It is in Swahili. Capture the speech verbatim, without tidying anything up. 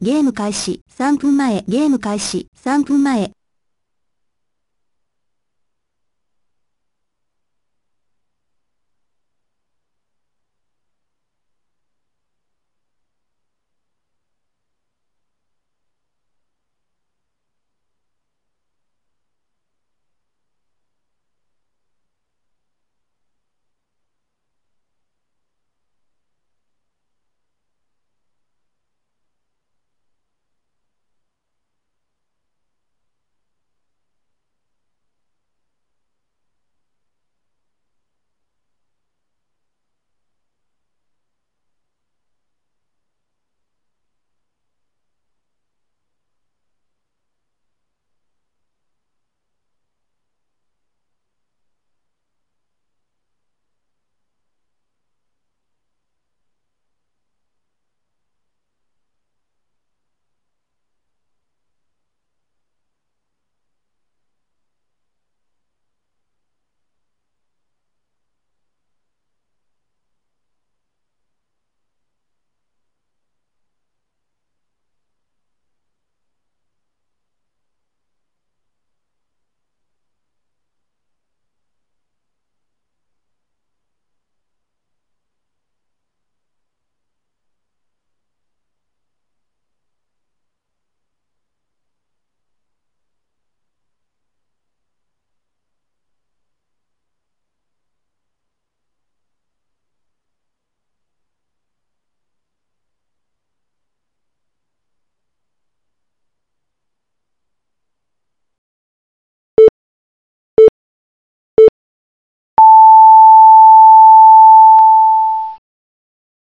ゲーム開始、さんぷんまえ、ゲーム開始、さんぷんまえ。